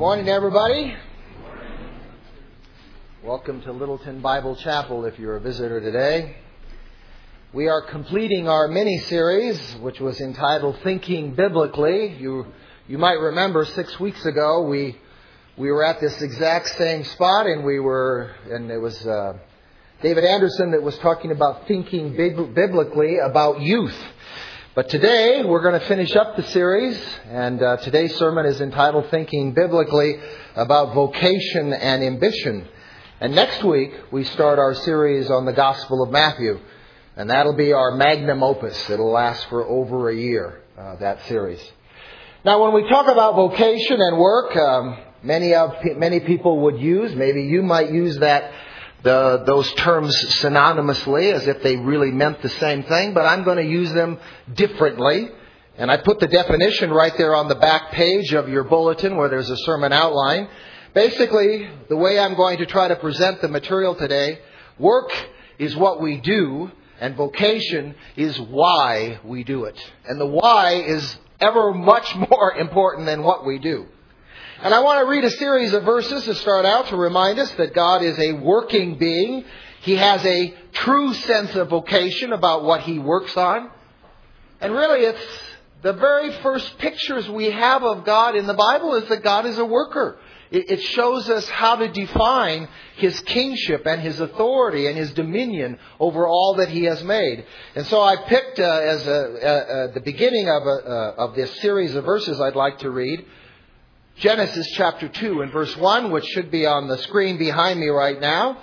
Morning, everybody. Welcome to Littleton Bible Chapel if you're a visitor today. We are completing our mini-series, which was entitled Thinking Biblically. You might remember 6 weeks ago we were at this exact same spot, and it was David Anderson that was talking about thinking biblically about youth. But today, we're going to finish up the series, and today's sermon is entitled Thinking Biblically about Vocation and Ambition. And next week, we start our series on the Gospel of Matthew, and that'll be our magnum opus. It'll last for over a year, that series. Now, when we talk about vocation and work, many people would use, maybe you might use those terms synonymously as if they really meant the same thing, but I'm going to use them differently. And I put the definition right there on the back page of your bulletin where there's a sermon outline. Basically, the way I'm going to try to present the material today, work is what we do, and vocation is why we do it. And the why is ever much more important than what we do. And I want to read a series of verses to start out to remind us that God is a working being. He has a true sense of vocation about what He works on. And really, it's the very first pictures we have of God in the Bible is that God is a worker. It shows us how to define His kingship and His authority and His dominion over all that He has made. And so I picked as the beginning of this series of verses I'd like to read, Genesis chapter 2 and verse 1, which should be on the screen behind me right now.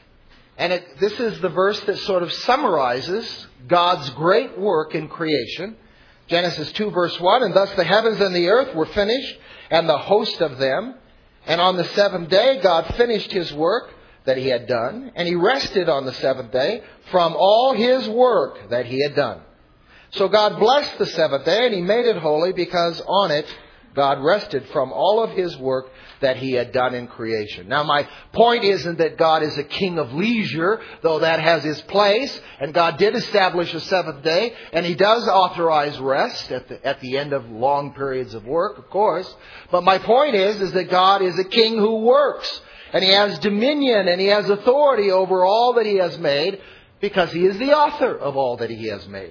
And this is the verse that sort of summarizes God's great work in creation. Genesis 2 verse 1, and thus the heavens and the earth were finished, and the host of them. And on the seventh day God finished His work that He had done, and He rested on the seventh day from all His work that He had done. So God blessed the seventh day, and He made it holy, because on it God rested from all of His work that He had done in creation. Now, my point isn't that God is a king of leisure, though that has His place. And God did establish a seventh day, and He does authorize rest at the end of long periods of work, of course. But my point is that God is a king who works, and He has dominion, and He has authority over all that He has made, because He is the author of all that He has made.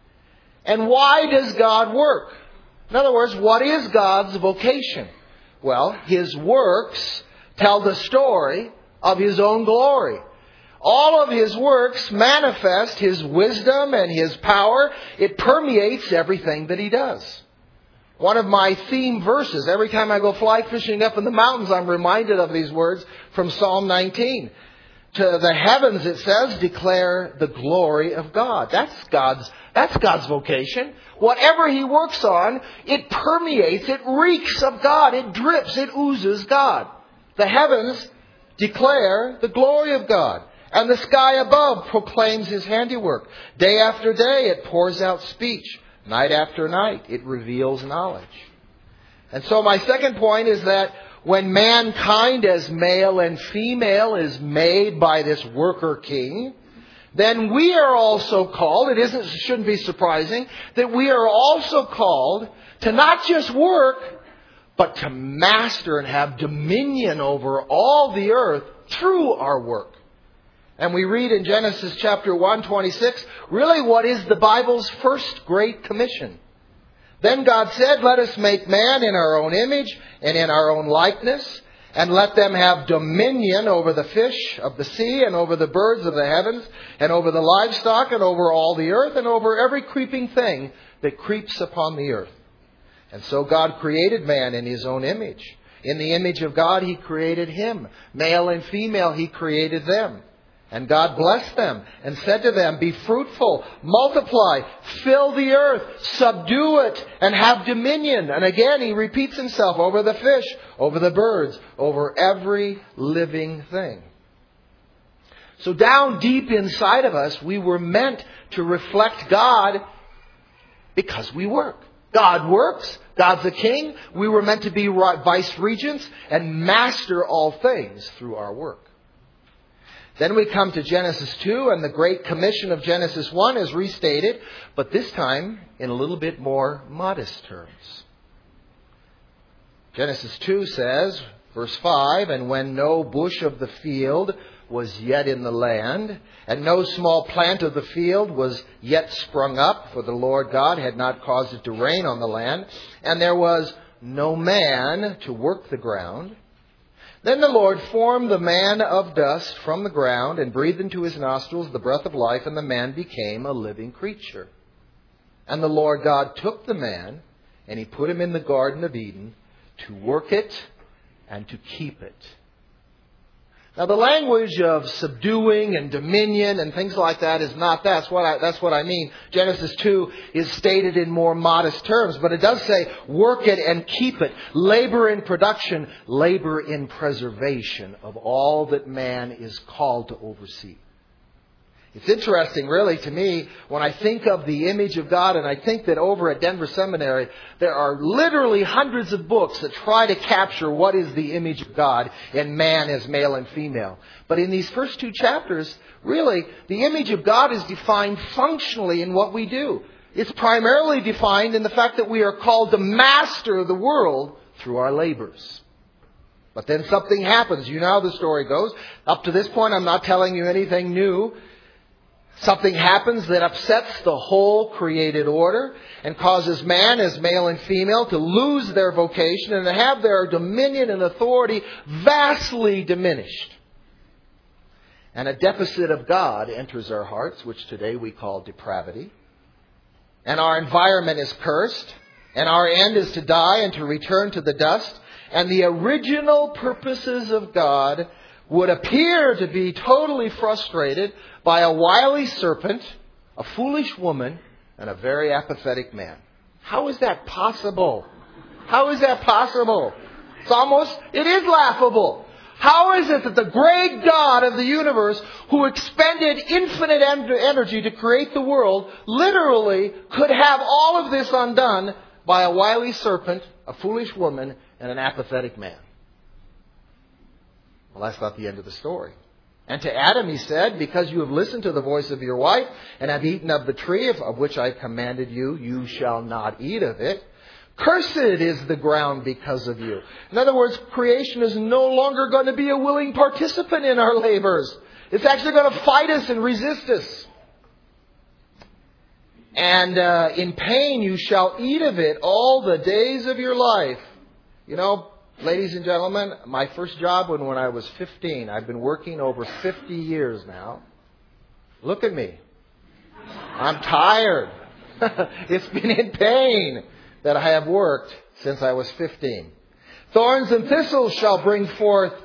And why does God work? In other words, what is God's vocation? Well, His works tell the story of His own glory. All of His works manifest His wisdom and His power. It permeates everything that He does. One of my theme verses, every time I go fly fishing up in the mountains, I'm reminded of these words from Psalm 19. To the heavens, it says, declare the glory of God. That's God's vocation. Whatever He works on, it permeates, it reeks of God, it drips, it oozes God. The heavens declare the glory of God, and the sky above proclaims His handiwork. Day after day, it pours out speech. Night after night, it reveals knowledge. And so my second point is that when mankind as male and female is made by this worker king, then we are also called, it shouldn't be surprising, that we are also called to not just work, but to master and have dominion over all the earth through our work. And we read in Genesis chapter 1:26, really what is the Bible's first great commission. Then God said, let us make man in our own image and in our own likeness, and let them have dominion over the fish of the sea, and over the birds of the heavens, and over the livestock, and over all the earth, and over every creeping thing that creeps upon the earth. And so God created man in His own image. In the image of God He created him. Male and female He created them. And God blessed them and said to them, be fruitful, multiply, fill the earth, subdue it, and have dominion. And again, He repeats Himself over the fish, over the birds, over every living thing. So down deep inside of us, we were meant to reflect God because we work. God works. God's a king. We were meant to be vice regents and master all things through our work. Then we come to Genesis 2, and the Great Commission of Genesis 1 is restated, but this time in a little bit more modest terms. Genesis 2 says, verse 5, "And when no bush of the field was yet in the land, and no small plant of the field was yet sprung up, for the Lord God had not caused it to rain on the land, and there was no man to work the ground. Then the Lord formed the man of dust from the ground, and breathed into his nostrils the breath of life, and the man became a living creature. And the Lord God took the man, and he put him in the Garden of Eden to work it and to keep it." Now, the language of subduing and dominion and things like that is not that. That's what I mean. Genesis 2 is stated in more modest terms, but it does say work it and keep it. Labor in production, labor in preservation of all that man is called to oversee. It's interesting, really, to me, when I think of the image of God, and I think that over at Denver Seminary, there are literally hundreds of books that try to capture what is the image of God in man as male and female. But in these first two chapters, really, the image of God is defined functionally in what we do. It's primarily defined in the fact that we are called to master the world through our labors. But then something happens. You know how the story goes. Up to this point, I'm not telling you anything new. Something happens that upsets the whole created order and causes man as male and female to lose their vocation and to have their dominion and authority vastly diminished. And a deficit of God enters our hearts, which today we call depravity. And our environment is cursed. And our end is to die and to return to the dust. And the original purposes of God would appear to be totally frustrated by a wily serpent, a foolish woman, and a very apathetic man. How is that possible? How is that possible? It is laughable. How is it that the great God of the universe, who expended infinite energy to create the world, literally could have all of this undone by a wily serpent, a foolish woman, and an apathetic man? Well, that's not the end of the story. And to Adam he said, "Because you have listened to the voice of your wife and have eaten of the tree of which I commanded you, you shall not eat of it. Cursed is the ground because of you." In other words, creation is no longer going to be a willing participant in our labors. It's actually going to fight us and resist us. "And in pain you shall eat of it all the days of your life." You know, ladies and gentlemen, my first job when I was 15, I've been working over 50 years now. Look at me. I'm tired. It's been in pain that I have worked since I was 15. "Thorns and thistles shall bring forth,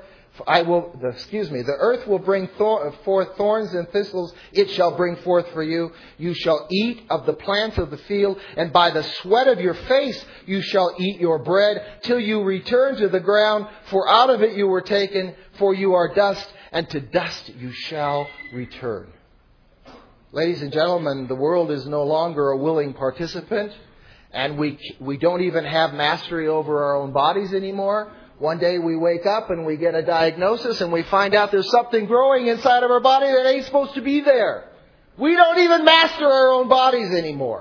the earth will bring forth thorns and thistles, it shall bring forth for you. You shall eat of the plants of the field, and by the sweat of your face you shall eat your bread, till you return to the ground, for out of it you were taken, for you are dust, and to dust you shall return." Ladies and gentlemen, the world is no longer a willing participant, and we don't even have mastery over our own bodies anymore. One day we wake up and we get a diagnosis and we find out there's something growing inside of our body that ain't supposed to be there. We don't even master our own bodies anymore.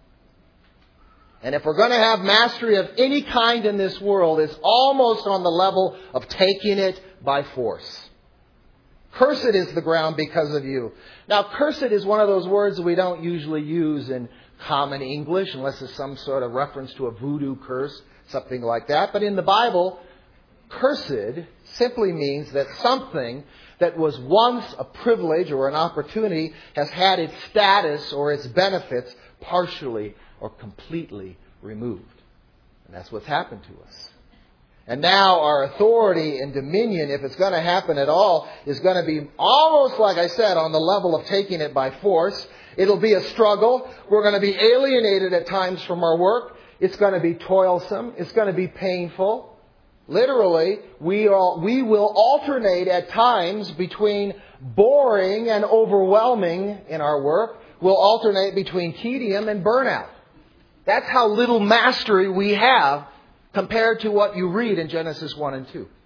And if we're going to have mastery of any kind in this world, it's almost on the level of taking it by force. "Cursed is the ground because of you." Now, cursed is one of those words that we don't usually use in common English unless it's some sort of reference to a voodoo curse, something like that. But in the Bible, cursed simply means that something that was once a privilege or an opportunity has had its status or its benefits partially or completely removed. And that's what's happened to us. And now our authority and dominion, if it's going to happen at all, is going to be almost, like I said, on the level of taking it by force. It'll be a struggle. We're going to be alienated at times from our work. It's going to be toilsome. It's going to be painful. Literally, we will alternate at times between boring and overwhelming in our work. We'll alternate between tedium and burnout. That's how little mastery we have compared to what you read in Genesis 1 and 2.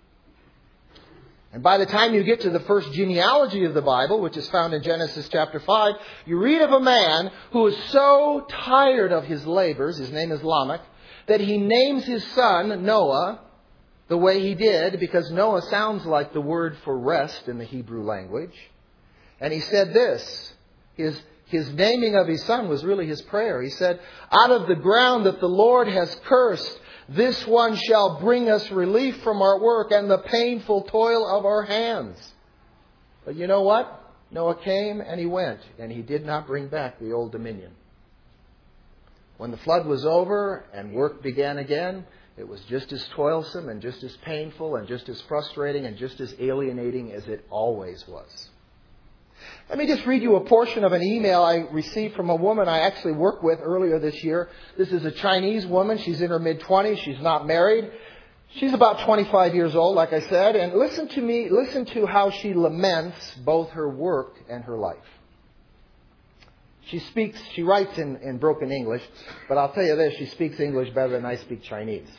And by the time you get to the first genealogy of the Bible, which is found in Genesis chapter 5, you read of a man who is so tired of his labors, his name is Lamech, that he names his son Noah the way he did because Noah sounds like the word for rest in the Hebrew language. And he said this, his naming of his son was really his prayer. He said, out of the ground that the Lord has cursed, this one shall bring us relief from our work and the painful toil of our hands. But you know what? Noah came and he went, and he did not bring back the old dominion. When the flood was over and work began again, it was just as toilsome and just as painful and just as frustrating and just as alienating as it always was. Let me just read you a portion of an email I received from a woman I actually worked with earlier this year. This is a Chinese woman. She's in her mid-20s. She's not married. She's about 25 years old, like I said. And listen to how she laments both her work and her life. She writes in broken English, but I'll tell you this, she speaks English better than I speak Chinese.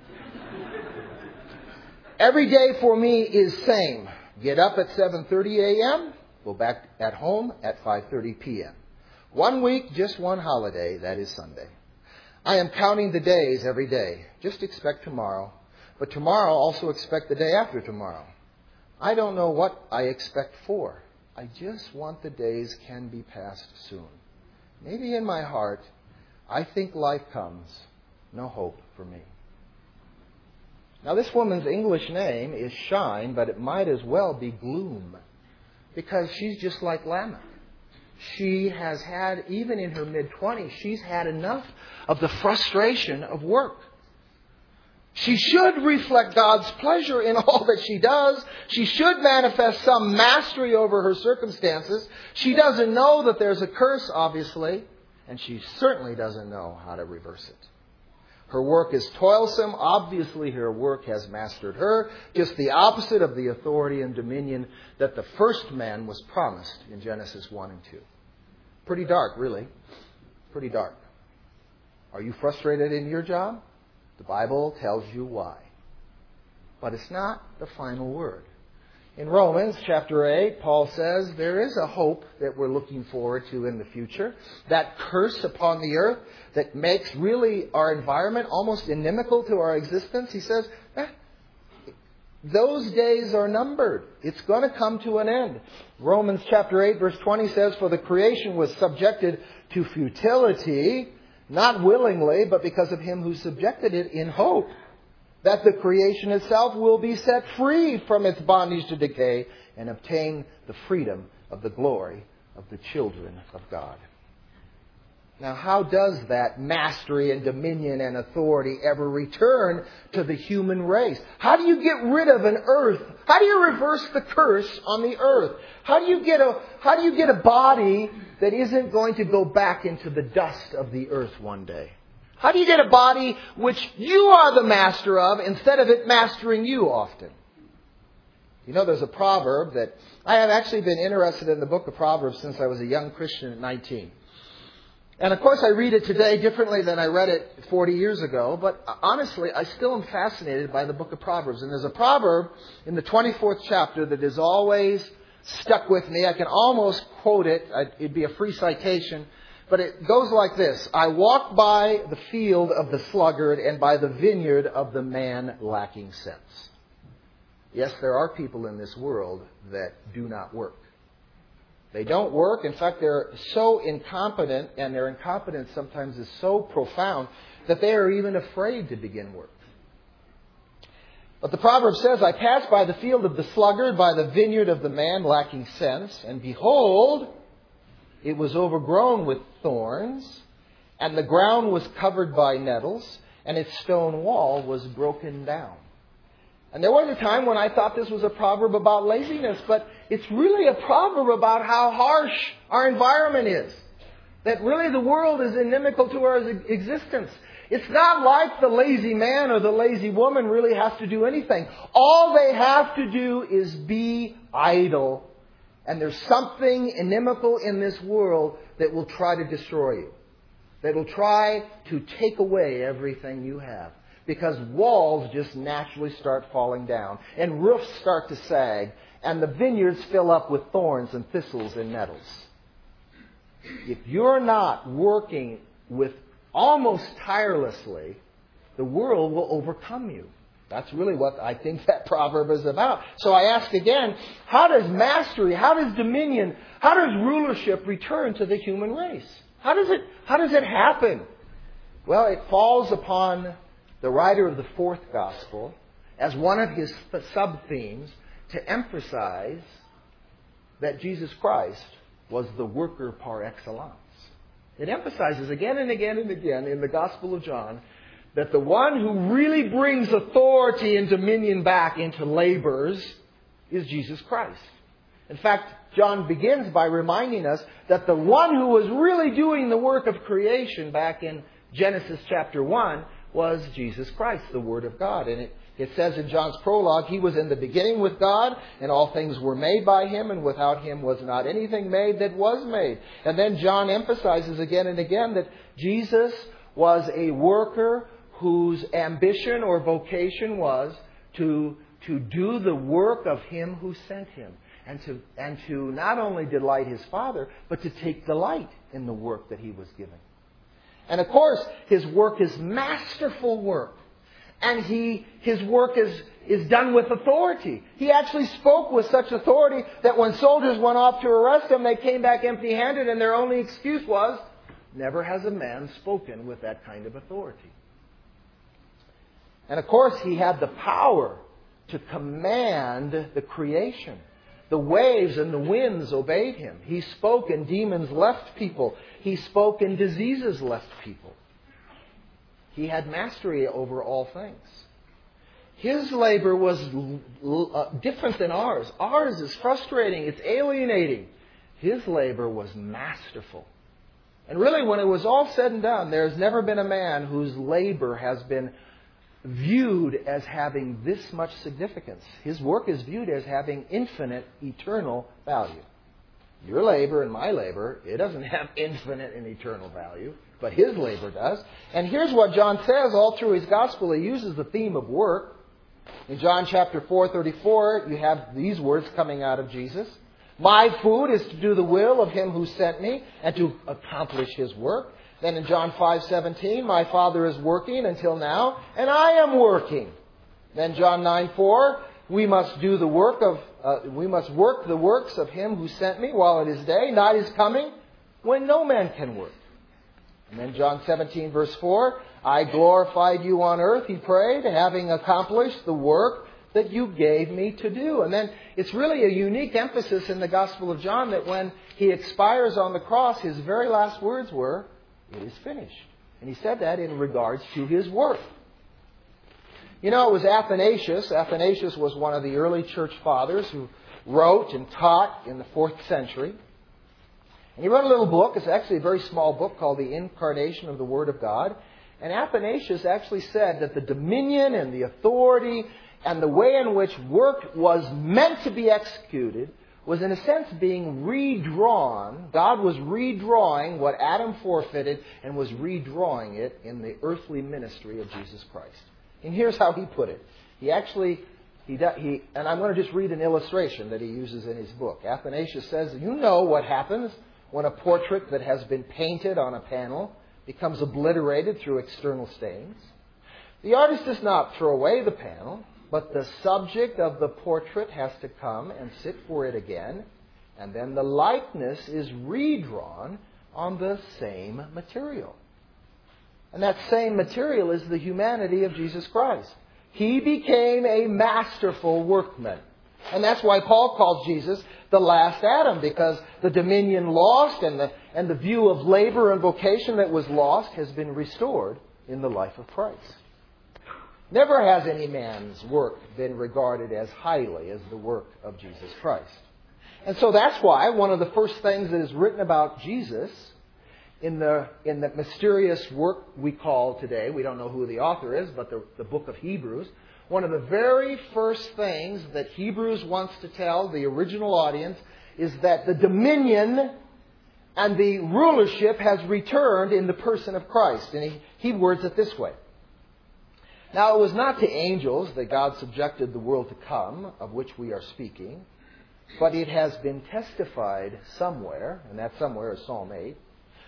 Every day for me is same. Get up at 7:30 a.m., go back at home at 5:30 p.m. 1 week, just one holiday, that is Sunday. I am counting the days every day. Just expect tomorrow. But tomorrow also expect the day after tomorrow. I don't know what I expect for. I just want the days can be passed soon. Maybe in my heart, I think life comes, no hope for me. Now this woman's English name is Shine, but it might as well be Gloom. Because she's just like Lamech. She has had, even in her mid-20s, she's had enough of the frustration of work. She should reflect God's pleasure in all that she does. She should manifest some mastery over her circumstances. She doesn't know that there's a curse, obviously, and she certainly doesn't know how to reverse it. Her work is toilsome. Obviously, her work has mastered her. Just the opposite of the authority and dominion that the first man was promised in Genesis 1 and 2. Pretty dark, really. Pretty dark. Are you frustrated in your job? The Bible tells you why. But it's not the final word. In Romans chapter 8, Paul says there is a hope that we're looking forward to in the future. That curse upon the earth that makes really our environment almost inimical to our existence. He says, those days are numbered. It's going to come to an end. Romans chapter 8 verse 20 says, for the creation was subjected to futility, not willingly, but because of him who subjected it, in hope that the creation itself will be set free from its bondage to decay and obtain the freedom of the glory of the children of God. Now, how does that mastery and dominion and authority ever return to the human race? How do you get rid of an earth? How do you reverse the curse on the earth? How do you get a body that isn't going to go back into the dust of the earth one day? How do you get a body which you are the master of instead of it mastering you often? You know, there's a proverb that I have actually been interested in the book of Proverbs since I was a young Christian at 19. And of course I read it today differently than I read it 40 years ago. But honestly, I still am fascinated by the book of Proverbs. And there's a proverb in the 24th chapter that is always stuck with me. I can almost quote it. It'd be a free citation. But it goes like this. I walk by the field of the sluggard and by the vineyard of the man lacking sense. Yes, there are people in this world that do not work. They don't work. In fact, they're so incompetent, and their incompetence sometimes is so profound that they are even afraid to begin work. But the proverb says, I passed by the field of the sluggard, by the vineyard of the man lacking sense, and behold, it was overgrown with thorns, and the ground was covered by nettles, and its stone wall was broken down. And there was a time when I thought this was a proverb about laziness, but it's really a proverb about how harsh our environment is. That really the world is inimical to our existence. It's not like the lazy man or the lazy woman really has to do anything. All they have to do is be idle. And there's something inimical in this world that will try to destroy you. That will try to take away everything you have. Because walls just naturally start falling down. And roofs start to sag. And the vineyards fill up with thorns and thistles and nettles. If you're not working with almost tirelessly, the world will overcome you. That's really what I think that proverb is about. So I ask again, how does mastery, how does dominion, how does rulership return to the human race? How does it happen? Well, it falls upon the writer of the fourth gospel as one of his sub-themes to emphasize that Jesus Christ was the worker par excellence. It emphasizes again and again and again in the Gospel of John that the one who really brings authority and dominion back into labors is Jesus Christ. In fact, John begins by reminding us that the one who was really doing the work of creation back in Genesis chapter 1 was Jesus Christ, the Word of God. And it says in John's prologue, He was in the beginning with God, and all things were made by Him, and without Him was not anything made that was made. And then John emphasizes again and again that Jesus was a worker whose ambition or vocation was to do the work of Him who sent Him. And to not only delight His Father, but to take delight in the work that He was given. And of course, His work is masterful work. And His work is done with authority. He actually spoke with such authority that when soldiers went off to arrest Him, they came back empty-handed, and their only excuse was, never has a man spoken with that kind of authority. And of course, He had the power to command the creation. The waves and the winds obeyed Him. He spoke and demons left people. He spoke and diseases left people. He had mastery over all things. His labor was different than ours. Ours is frustrating. It's alienating. His labor was masterful. And really, when it was all said and done, there's never been a man whose labor has been viewed as having this much significance. His work is viewed as having infinite, eternal value. Your labor and my labor, it doesn't have infinite and eternal value, but His labor does. And here's what John says all through his gospel. He uses the theme of work. In John chapter 4:34, you have these words coming out of Jesus. My food is to do the will of Him who sent me and to accomplish His work. Then in John 5:17, my Father is working until now, and I am working. Then John 9:4, we must work the works of Him who sent me while it is day. Night is coming when no man can work. And then John 17 verse 4, I glorified you on earth, He prayed, having accomplished the work that you gave me to do. And then it's really a unique emphasis in the Gospel of John that when He expires on the cross, His very last words were, it is finished. And He said that in regards to His work. You know, it was Athanasius. Athanasius was one of the early church fathers who wrote and taught in the 4th century. And he wrote a little book. It's actually a very small book called The Incarnation of the Word of God. And Athanasius actually said that the dominion and the authority and the way in which work was meant to be executed was in a sense being redrawn. God was redrawing what Adam forfeited and was redrawing it in the earthly ministry of Jesus Christ. And here's how he put it. And I'm going to just read an illustration that he uses in his book. Athanasius says, you know what happens when a portrait that has been painted on a panel becomes obliterated through external stains. The artist does not throw away the panel, but the subject of the portrait has to come and sit for it again, and then the likeness is redrawn on the same material. And that same material is the humanity of Jesus Christ. He became a masterful workman. And that's why Paul calls Jesus the last Adam, because the dominion lost and the view of labor and vocation that was lost has been restored in the life of Christ. Never has any man's work been regarded as highly as the work of Jesus Christ. And so that's why one of the first things that is written about Jesus in the mysterious work we call today, we don't know who the author is, but the book of Hebrews, one of the very first things that Hebrews wants to tell the original audience is that the dominion and the rulership has returned in the person of Christ. And he words it this way. Now, it was not to angels that God subjected the world to come, of which we are speaking, but it has been testified somewhere, and that somewhere is Psalm 8,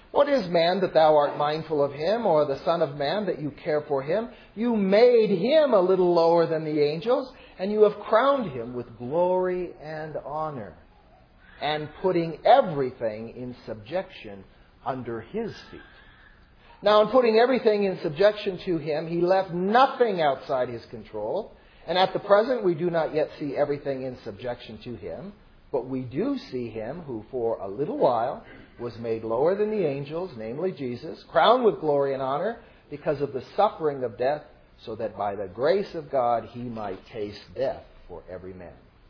What is man that thou art mindful of him, or the son of man that you care for him? You made him a little lower than the angels, and you have crowned him with glory and honor, and putting everything in subjection under his feet. Now, in putting everything in subjection to him, he left nothing outside his control. And at the present, we do not yet see everything in subjection to him. But we do see him who for a little while was made lower than the angels, namely Jesus, crowned with glory and honor because of the suffering of death, so that by the grace of God he might taste death for every man.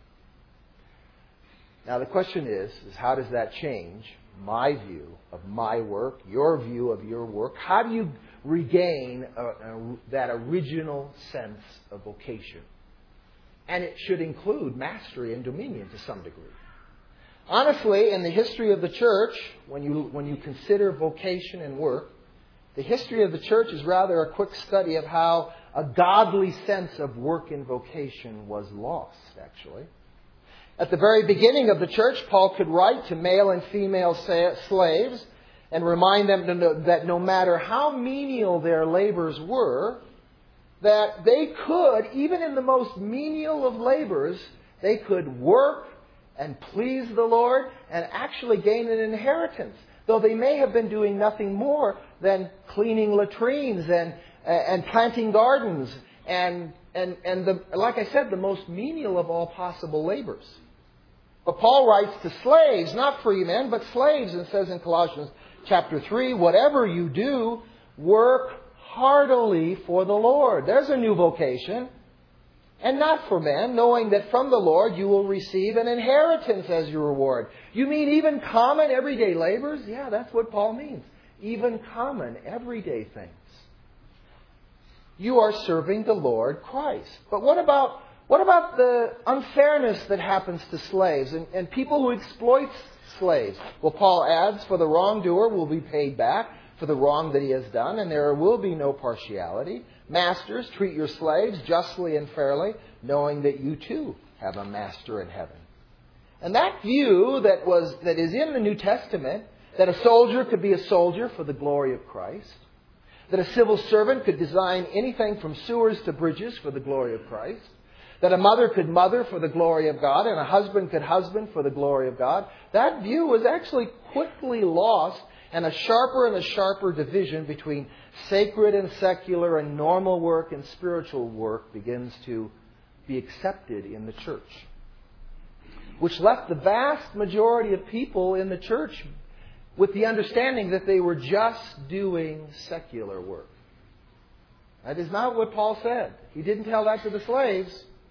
Now the question is how does that change my view of my work, your view of your work? How do you regain that original sense of vocation? And it should include mastery and dominion to some degree. Honestly, in the history of the church, when you consider vocation and work, the history of the church is rather a quick study of how a godly sense of work and vocation was lost, actually. At the very beginning of the church, Paul could write to male and female slaves and remind them that no matter how menial their labors were, that they could, even in the most menial of labors, they could work and please the Lord and actually gain an inheritance, though they may have been doing nothing more than cleaning latrines and planting gardens and like I said, the most menial of all possible labors. But Paul writes to slaves, not free men, but slaves, and says in Colossians chapter 3, whatever you do, work heartily for the Lord. There's a new vocation. And not for men, knowing that from the Lord you will receive an inheritance as your reward. You mean even common everyday labors? Yeah, that's what Paul means. Even common everyday things. You are serving the Lord Christ. But what about the unfairness that happens to slaves and people who exploit slaves? Well, Paul adds, for the wrongdoer will be paid back for the wrong that he has done, and there will be no partiality. Masters, treat your slaves justly and fairly, knowing that you too have a master in heaven. And that view that is in the New Testament, that a soldier could be a soldier for the glory of Christ, that a civil servant could design anything from sewers to bridges for the glory of Christ, that a mother could mother for the glory of God, and a husband could husband for the glory of God, that view was actually quickly lost, and a sharper division between sacred and secular and normal work and spiritual work begins to be accepted in the church. Which left the vast majority of people in the church with the understanding that they were just doing secular work. That is not what Paul said. He didn't tell that to the slaves.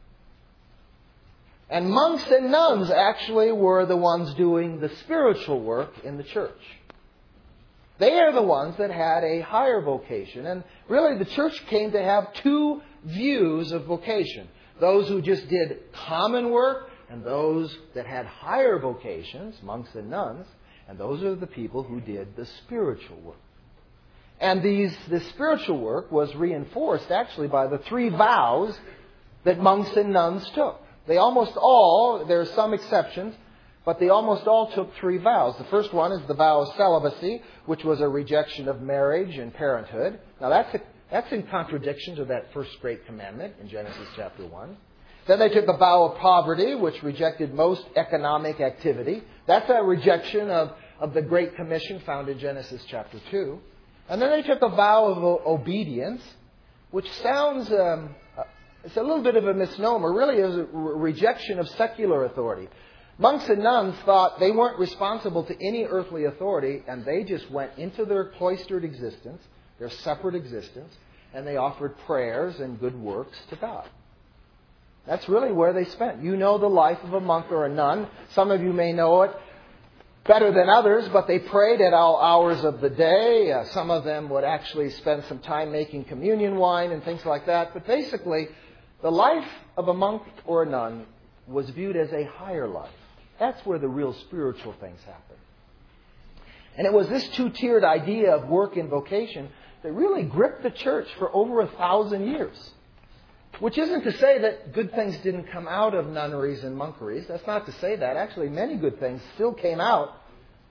And monks and nuns actually were the ones doing the spiritual work in the church. They are the ones that had a higher vocation. And really the church came to have two views of vocation. Those who just did common work and those that had higher vocations, monks and nuns. And those are the people who did the spiritual work. And this spiritual work was reinforced actually by the 3 vows that monks and nuns took. They almost all, there are some exceptions, but they almost all took 3 vows. The first one is the vow of celibacy, which was a rejection of marriage and parenthood. Now that's in contradiction to that first great commandment in Genesis chapter 1. Then they took the vow of poverty, which rejected most economic activity. That's a rejection of the Great Commission found in Genesis chapter 2. And then they took a vow of obedience, which sounds, it's a little bit of a misnomer. Really, it was a rejection of secular authority. Monks and nuns thought they weren't responsible to any earthly authority, and they just went into their cloistered existence, their separate existence, and they offered prayers and good works to God. That's really where they spent. You know the life of a monk or a nun. Some of you may know it better than others, but they prayed at all hours of the day. Some of them would actually spend some time making communion wine and things like that. But basically, the life of a monk or a nun was viewed as a higher life. That's where the real spiritual things happen. And it was this 2-tiered idea of work and vocation that really gripped the church for over 1,000 years. Which isn't to say that good things didn't come out of nunneries and monkeries. That's not to say that. Actually, many good things still came out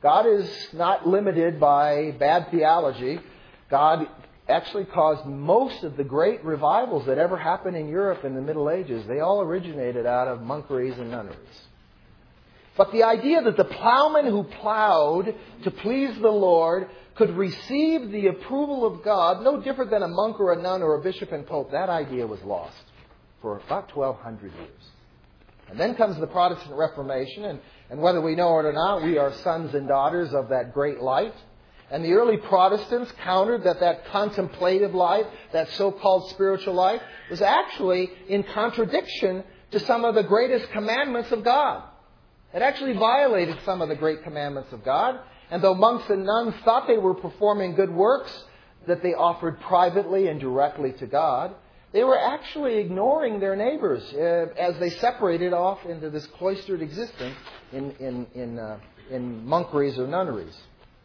God is not limited by bad theology. God actually caused most of the great revivals that ever happened in Europe in the Middle Ages. They all originated out of monkeries and nunneries. But the idea that the plowman who plowed to please the Lord could receive the approval of God, no different than a monk or a nun or a bishop and pope, that idea was lost for about 1,200 years. And then comes the Protestant Reformation, and whether we know it or not, we are sons and daughters of that great light. And the early Protestants countered that contemplative life, that so-called spiritual life, was actually in contradiction to some of the greatest commandments of God. It actually violated some of the great commandments of God. And though monks and nuns thought they were performing good works that they offered privately and directly to God, they were actually ignoring their neighbors as they separated off into this cloistered existence in monkeries or nunneries.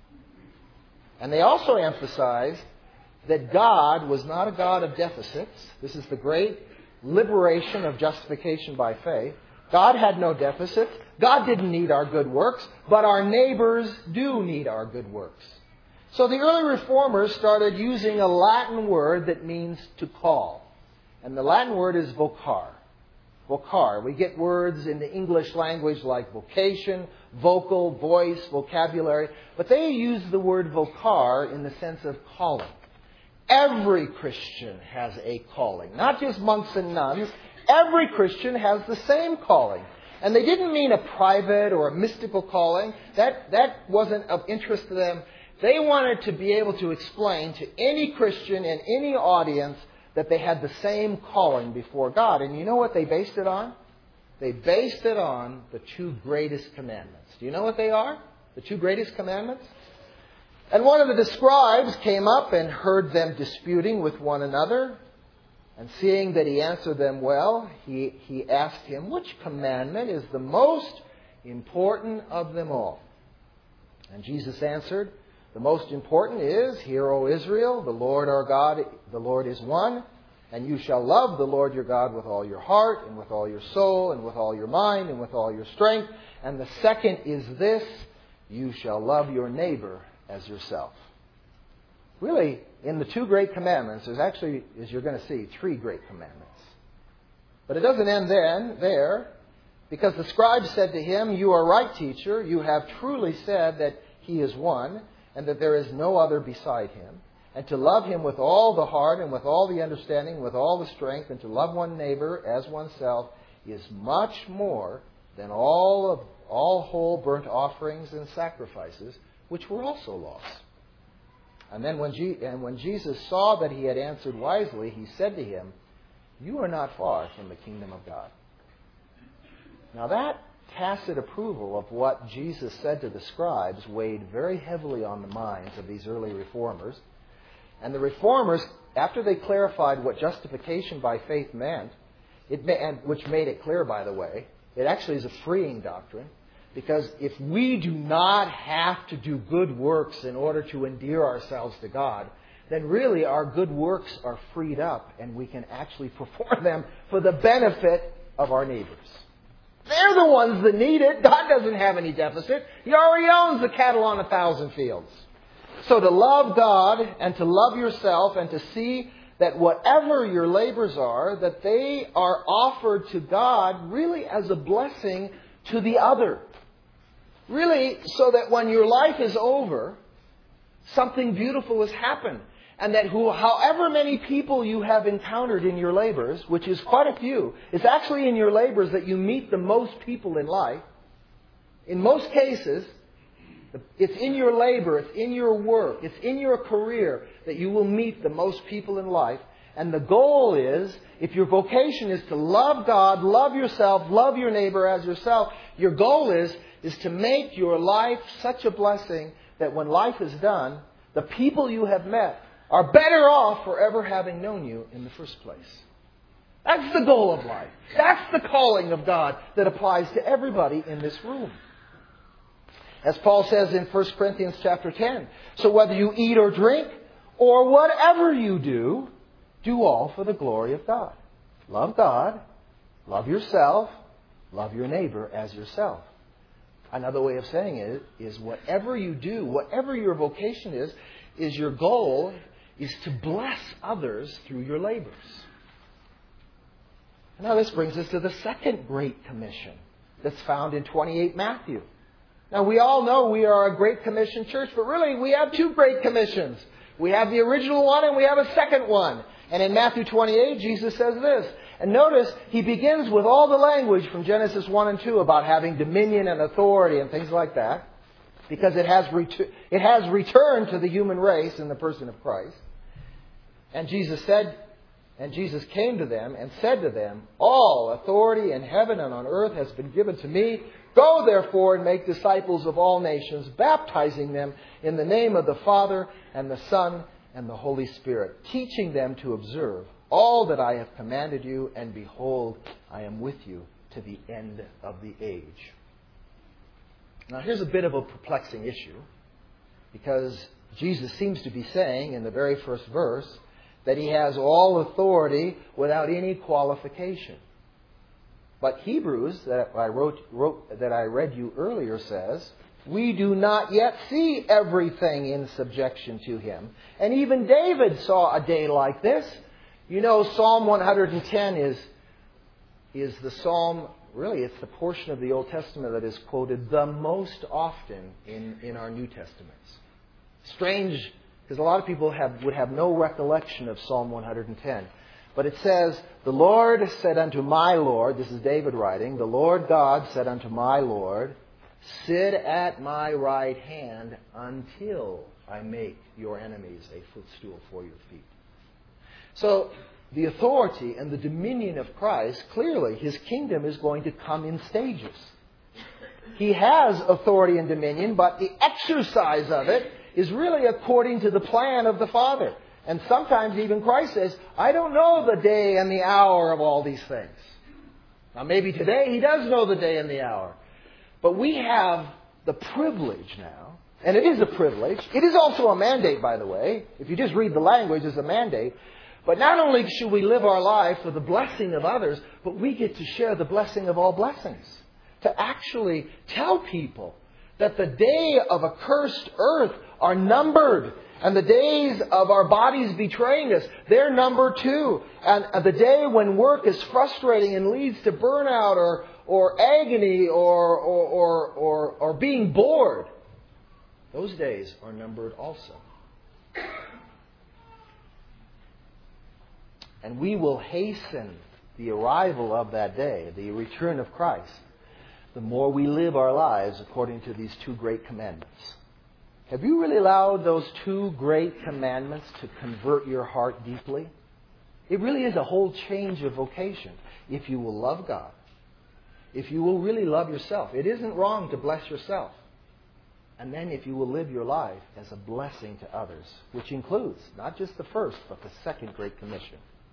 And they also emphasized that God was not a God of deficits. This is the great liberation of justification by faith. God had no deficits. God didn't need our good works, but our neighbors do need our good works. So the early reformers started using a Latin word that means to call. And the Latin word is vocar. Vocar. We get words in the English language like vocation, vocal, voice, vocabulary. But they use the word vocar in the sense of calling. Every Christian has a calling. Not just monks and nuns. Every Christian has the same calling. And they didn't mean a private or a mystical calling. That wasn't of interest to them. They wanted to be able to explain to any Christian in any audience that they had the same calling before God. And you know what they based it on? They based it on the two greatest commandments. Do you know what they are? The two greatest commandments? And one of the scribes came up and heard them disputing with one another. And seeing that he answered them well, he asked him, which commandment is the most important of them all? And Jesus answered, the most important is, hear, O Israel, the Lord our God, the Lord is one, and you shall love the Lord your God with all your heart, and with all your soul, and with all your mind, and with all your strength. And the second is this, you shall love your neighbor as yourself. Really, in the two great commandments, there's actually, as you're going to see, three great commandments. But it doesn't end there, because the scribe said to him, you are right, teacher, you have truly said that he is one, and that there is no other beside him, and to love him with all the heart, and with all the understanding, with all the strength, and to love one neighbor as oneself is much more than all whole burnt offerings and sacrifices, which were also laws. And then when Jesus saw that he had answered wisely, he said to him, you are not far from the kingdom of God. Now that tacit approval of what Jesus said to the scribes weighed very heavily on the minds of these early reformers. And the reformers, after they clarified what justification by faith meant, which made it clear, by the way, it actually is a freeing doctrine. Because if we do not have to do good works in order to endear ourselves to God, then really our good works are freed up and we can actually perform them for the benefit of our neighbors. They're the ones that need it. God doesn't have any deficit. He already owns the cattle on 1,000 fields. So to love God and to love yourself and to see that whatever your labors are, that they are offered to God really as a blessing to the other. Really, so that when your life is over, something beautiful has happened. And that however many people you have encountered in your labors, which is quite a few, it's actually in your labors that you meet the most people in life. In most cases, it's in your labor, it's in your work, it's in your career that you will meet the most people in life. And the goal is, if your vocation is to love God, love yourself, love your neighbor as yourself, your goal is to make your life such a blessing that when life is done, the people you have met are better off for ever having known you in the first place. That's the goal of life. That's the calling of God that applies to everybody in this room. As Paul says in 1 Corinthians chapter 10, so whether you eat or drink or whatever you do all for the glory of God. Love God, love yourself, love your neighbor as yourself. Another way of saying it is whatever you do, whatever your vocation is your goal is to bless others through your labors. Now this brings us to the second Great Commission that's found in 28 Matthew. Now we all know we are a Great Commission church, but really we have two Great Commissions. We have the original one and we have a second one. And in Matthew 28, Jesus says this. And notice, He begins with all the language from Genesis 1 and 2 about having dominion and authority and things like that. Because it has returned to the human race in the person of Christ. And Jesus came to them and said to them, all authority in heaven and on earth has been given to me. Go therefore and make disciples of all nations, baptizing them in the name of the Father and the Son and the Holy Spirit, teaching them to observe all that I have commanded you, and behold, I am with you to the end of the age. Now here's a bit of a perplexing issue, because Jesus seems to be saying in the very first verse that He has all authority without any qualification. But Hebrews, that I read you earlier, says, we do not yet see everything in subjection to Him. And even David saw a day like this. You know, Psalm 110 is the psalm, really it's the portion of the Old Testament that is quoted the most often in our New Testaments. Strange, because a lot of people would have no recollection of Psalm 110. But it says, the Lord said unto my Lord, this is David writing, the Lord God said unto my Lord, sit at my right hand until I make your enemies a footstool for your feet. So the authority and the dominion of Christ, clearly His kingdom is going to come in stages. He has authority and dominion, but the exercise of it is really according to the plan of the Father. And sometimes even Christ says, I don't know the day and the hour of all these things. Now maybe today He does know the day and the hour. But we have the privilege now, and it is a privilege. It is also a mandate, by the way. If you just read the language, it's a mandate. But not only should we live our life for the blessing of others, but we get to share the blessing of all blessings. To actually tell people that the day of a cursed earth are numbered. And the days of our bodies betraying us, they're numbered too. And the day when work is frustrating and leads to burnout or agony or being bored, those days are numbered also. And we will hasten the arrival of that day, the return of Christ, the more we live our lives according to these two great commandments. Have you really allowed those two great commandments to convert your heart deeply? It really is a whole change of vocation. If you will love God, if you will really love yourself, it isn't wrong to bless yourself. And then if you will live your life as a blessing to others, which includes not just the first, but the second Great Commission.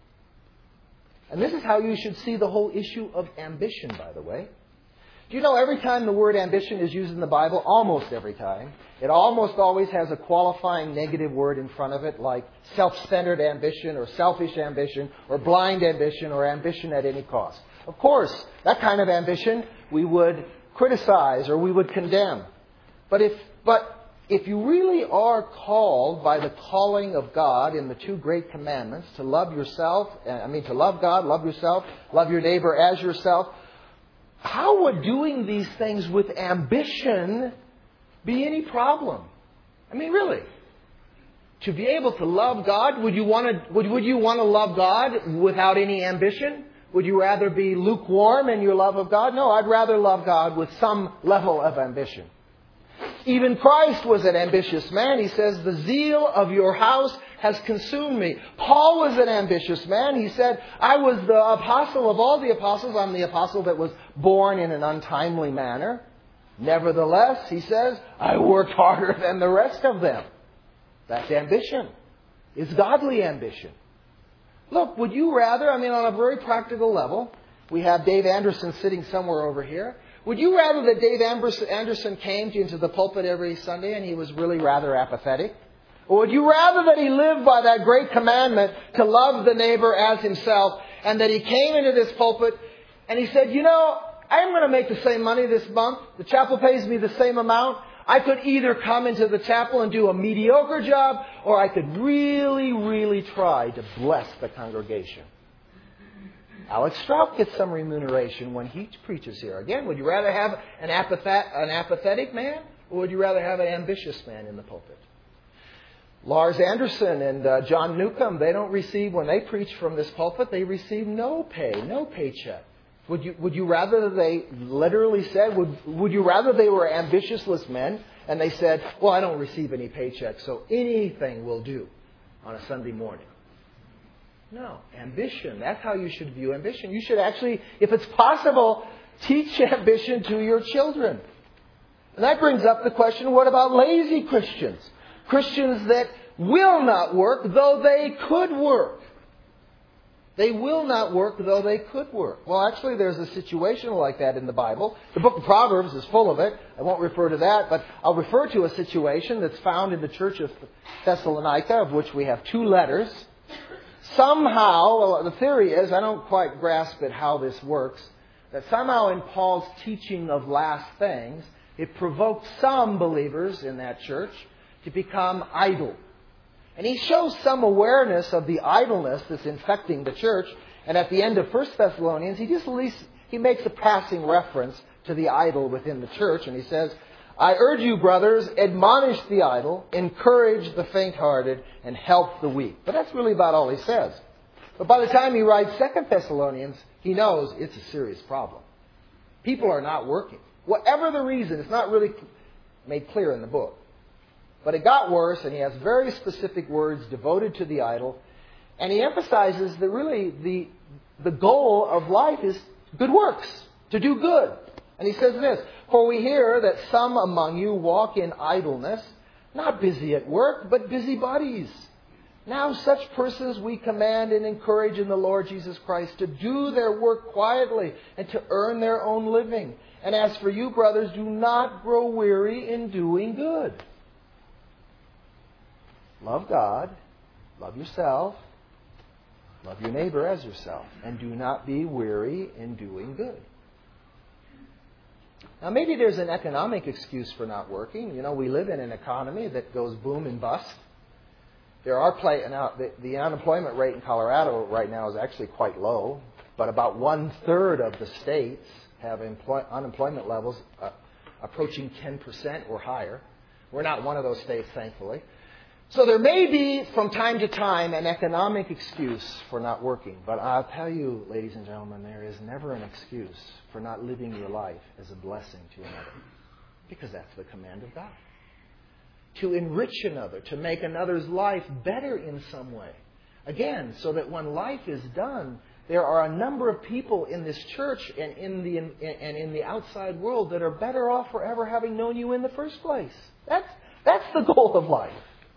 And this is how you should see the whole issue of ambition, by the way. Do you know every time the word ambition is used in the Bible, almost every time, it almost always has a qualifying negative word in front of it, like self-centered ambition or selfish ambition or blind ambition or ambition at any cost. Of course, that kind of ambition we would criticize or we would condemn. But if you really are called by the calling of God in the two great commandments to love yourself, to love God, love yourself, love your neighbor as yourself, how would doing these things with ambition be any problem? I mean, really. To be able to love God, would you want to love God without any ambition? Would you rather be lukewarm in your love of God? No, I'd rather love God with some level of ambition. Even Christ was an ambitious man. He says, the zeal of your house has consumed me. Paul was an ambitious man. He said, I was the apostle of all the apostles. I'm the apostle that was born in an untimely manner. Nevertheless, he says, I worked harder than the rest of them. That's ambition. It's godly ambition. Look, would you rather, on a very practical level, we have Dave Anderson sitting somewhere over here. Would you rather that Dave Anderson came into the pulpit every Sunday and he was really rather apathetic? Or would you rather that he lived by that great commandment to love the neighbor as himself, and that he came into this pulpit and he said, I'm going to make the same money this month. The chapel pays me the same amount. I could either come into the chapel and do a mediocre job, or I could really, really try to bless the congregation. Alex Strauch gets some remuneration when he preaches here. Again, would you rather have an apathetic man, or would you rather have an ambitious man in the pulpit? Lars Anderson and John Newcomb, they don't receive, when they preach from this pulpit, they receive no pay, no paycheck. Would you rather, they literally said, would you rather they were ambitiousless men and they said, well, I don't receive any paycheck, so anything will do on a Sunday morning? No. Ambition. That's how you should view ambition. You should actually, if it's possible, teach ambition to your children. And that brings up the question, what about lazy Christians? Christians that will not work though they could work. They will not work though they could work. Well, actually, there's a situation like that in the Bible. The book of Proverbs is full of it. I won't refer to that, but I'll refer to a situation that's found in the church of Thessalonica, of which we have 2 letters. Somehow, well, the theory is, I don't quite grasp it how this works, that somehow in Paul's teaching of last things, it provoked some believers in that church to become idle. And he shows some awareness of the idleness that's infecting the church. And at the end of 1 Thessalonians, he makes a passing reference to the idle within the church. And he says, I urge you, brothers, admonish the idle, encourage the faint-hearted, and help the weak. But that's really about all he says. But by the time he writes 2 Thessalonians, he knows it's a serious problem. People are not working. Whatever the reason, it's not really made clear in the book. But it got worse, and he has very specific words devoted to the idle. And he emphasizes that really the goal of life is good works, to do good. And he says this, for we hear that some among you walk in idleness, not busy at work, but busybodies. Now such persons we command and encourage in the Lord Jesus Christ to do their work quietly and to earn their own living. And as for you, brothers, do not grow weary in doing good. Love God, love yourself, love your neighbor as yourself, and do not be weary in doing good. Now, maybe there's an economic excuse for not working. You know, we live in an economy that goes boom and bust. There are the unemployment rate in Colorado right now is actually quite low, but about 1/3 of the states have unemployment levels approaching 10% or higher. We're not one of those states, thankfully. So there may be, from time to time, an economic excuse for not working. But I'll tell you, ladies and gentlemen, there is never an excuse for not living your life as a blessing to another. Because that's the command of God. To enrich another, to make another's life better in some way. Again, so that when life is done, there are a number of people in this church and in the outside world that are better off for ever having known you in the first place. That's the goal of life.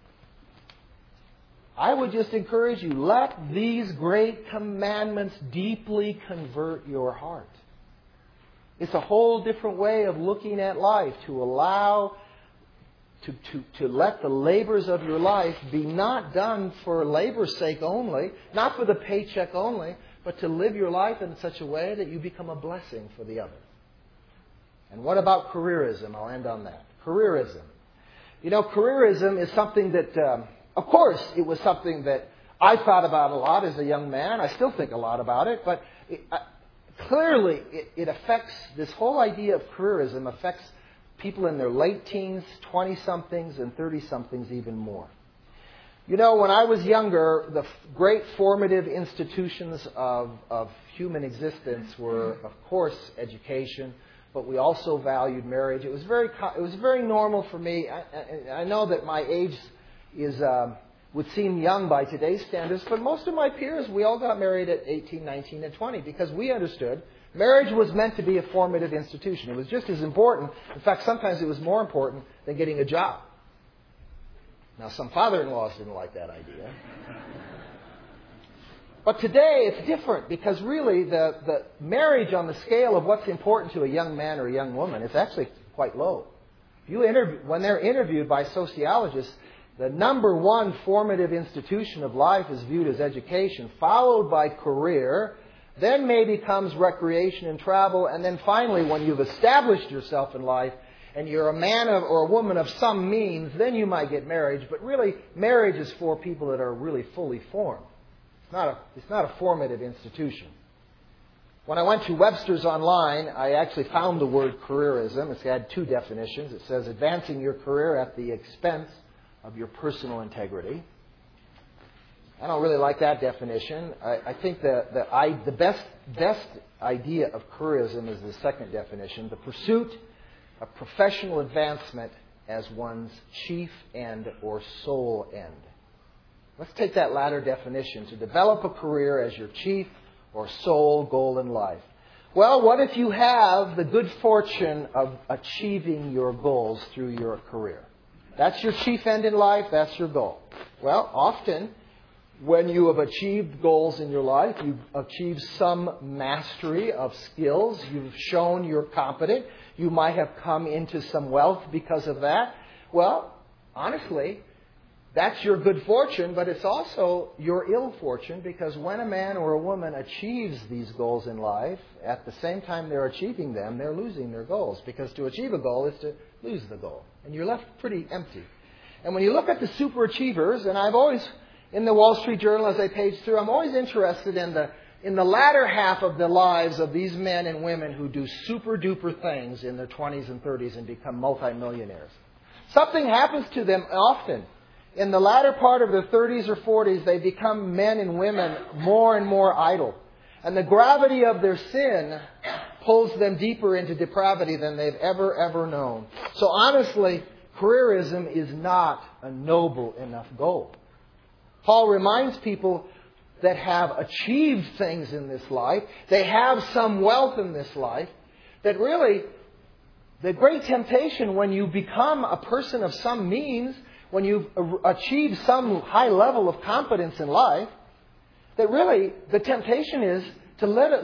I would just encourage you, let these great commandments deeply convert your heart. It's a whole different way of looking at life, to allow, to let the labors of your life be not done for labor's sake only, not for the paycheck only, but to live your life in such a way that you become a blessing for the other. And what about careerism? I'll end on that. Careerism. You know, careerism is something that... Of course, it was something that I thought about a lot as a young man. I still think a lot about it. But clearly, it affects, this whole idea of careerism affects people in their late teens, 20-somethings, and 30-somethings even more. You know, when I was younger, the great formative institutions of human existence were, of course, education. But we also valued marriage. It was very normal for me. I know that my age would seem young by today's standards, but most of my peers, we all got married at 18, 19, and 20 because we understood marriage was meant to be a formative institution. It was just as important. In fact, sometimes it was more important than getting a job. Now, some father-in-laws didn't like that idea. But today it's different because really the marriage on the scale of what's important to a young man or a young woman is actually quite low. When they're interviewed by sociologists, the number one formative institution of life is viewed as education, followed by career, Then maybe comes recreation and travel. And then finally, when you've established yourself in life and you're a man or a woman of some means, then you might get married. But really, marriage is for people that are really fully formed. It's not a formative institution. When I went to Webster's online, I actually found the word careerism. It's had two definitions. It says advancing your career at the expense of your personal integrity. I don't really like that definition. I think the best idea of careerism is the second definition, the pursuit of professional advancement as one's chief end or sole end. Let's take that latter definition, to develop a career as your chief or sole goal in life. Well, what if you have the good fortune of achieving your goals through your career? That's your chief end in life, that's your goal. Well, often when you have achieved goals in your life, you've achieved some mastery of skills, you've shown you're competent, you might have come into some wealth because of that. Well, honestly, that's your good fortune, but it's also your ill fortune, because when a man or a woman achieves these goals in life, at the same time they're achieving them, they're losing their goals. Because to achieve a goal is to lose the goal. And you're left pretty empty. And when you look at the super achievers, and I've always, in the Wall Street Journal as I page through, I'm always interested in the latter half of the lives of these men and women who do super duper things in their 20s and 30s and become multimillionaires. Something happens to them often. In the latter part of their 30s or 40s, they become men and women more and more idle. And the gravity of their sin pulls them deeper into depravity than they've ever known. So honestly, careerism is not a noble enough goal. Paul reminds people that have achieved things in this life, they have some wealth in this life, that really the great temptation when you become a person of some means, when you've achieved some high level of competence in life, that really the temptation is to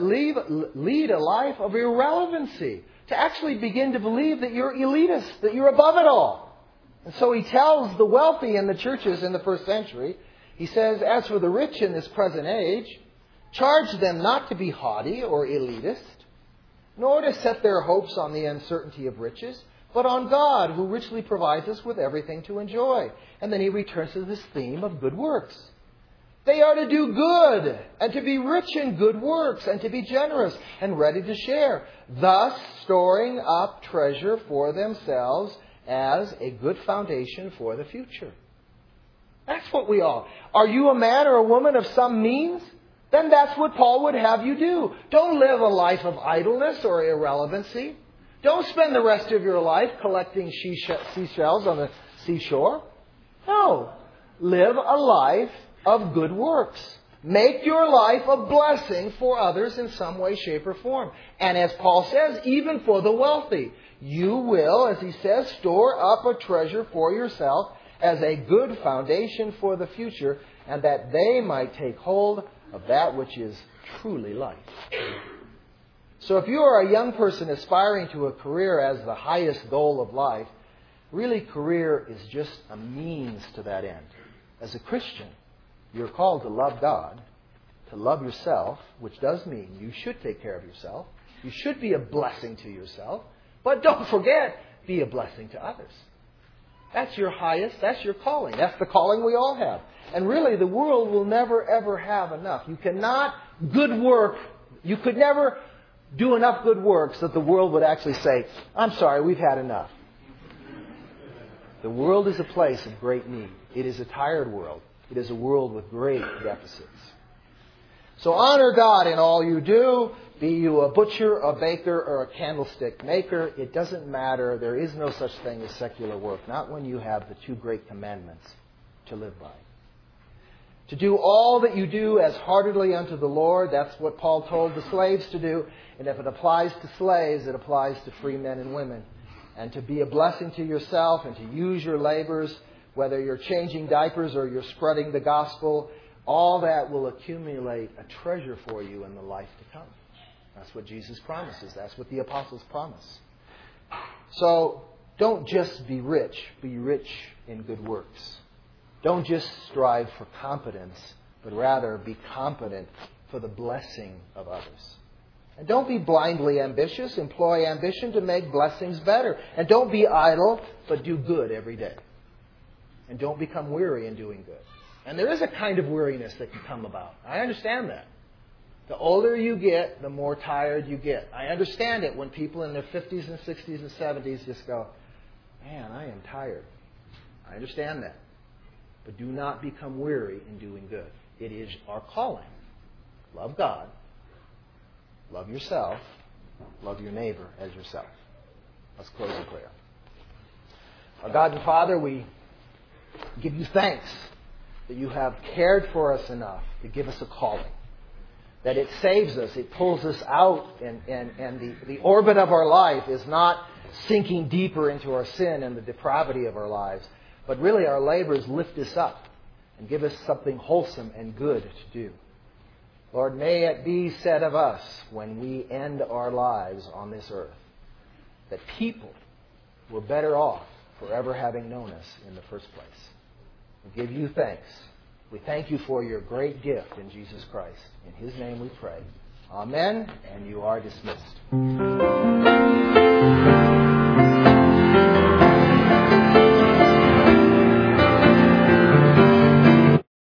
lead a life of irrelevancy, to actually begin to believe that you're elitist, that you're above it all. And so he tells the wealthy in the churches in the first century, he says, as for the rich in this present age, charge them not to be haughty or elitist, nor to set their hopes on the uncertainty of riches, but on God, who richly provides us with everything to enjoy. And then he returns to this theme of good works. They are to do good, and to be rich in good works, and to be generous, and ready to share, thus storing up treasure for themselves as a good foundation for the future. That's what we are. Are you a man or a woman of some means? Then that's what Paul would have you do. Don't live a life of idleness or irrelevancy. Don't spend the rest of your life collecting seashells on the seashore. No. Live a life of good works. Make your life a blessing for others in some way, shape, or form. And as Paul says, even for the wealthy, you will, as he says, store up a treasure for yourself as a good foundation for the future, and that they might take hold of that which is truly life. So if you are a young person aspiring to a career as the highest goal of life, really career is just a means to that end. As a Christian, you're called to love God, to love yourself, which does mean you should take care of yourself. You should be a blessing to yourself. But don't forget, be a blessing to others. That's your highest, that's your calling. That's the calling we all have. And really, the world will never, ever have enough. You could never do enough good works that the world would actually say, I'm sorry, we've had enough. The world is a place of great need. It is a tired world. It is a world with great deficits. So honor God in all you do. Be you a butcher, a baker, or a candlestick maker. It doesn't matter. There is no such thing as secular work. Not when you have the two great commandments to live by. To do all that you do as heartily unto the Lord. That's what Paul told the slaves to do. And if it applies to slaves, it applies to free men and women. And to be a blessing to yourself and to use your labors, whether you're changing diapers or you're spreading the gospel, all that will accumulate a treasure for you in the life to come. That's what Jesus promises. That's what the apostles promise. So don't just be rich in good works. Don't just strive for competence, but rather be competent for the blessing of others. And don't be blindly ambitious. Employ ambition to make blessings better. And don't be idle, but do good every day. And don't become weary in doing good. And there is a kind of weariness that can come about. I understand that. The older you get, the more tired you get. I understand it when people in their 50s and 60s and 70s just go, man, I am tired. I understand that. But do not become weary in doing good. It is our calling. Love God. Love yourself. Love your neighbor as yourself. Let's close in prayer. Our God and Father, we give you thanks that you have cared for us enough to give us a calling. That it saves us, it pulls us out, and the orbit of our life is not sinking deeper into our sin and the depravity of our lives, but really our labors lift us up and give us something wholesome and good to do. Lord, may it be said of us when we end our lives on this earth that people were better off for ever having known us in the first place. We give you thanks. We thank you for your great gift in Jesus Christ. In His name we pray. Amen, and you are dismissed.